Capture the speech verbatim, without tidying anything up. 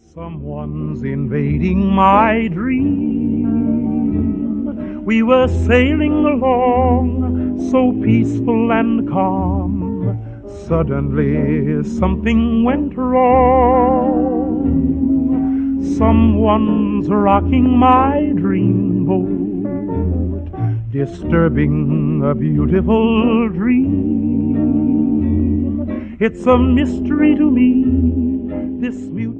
Someone's invading my dream. We were sailing along, so peaceful and calm. Suddenly something went wrong. Someone's rocking my dreamboat, disturbing a beautiful dream. It's a mystery to me, this mute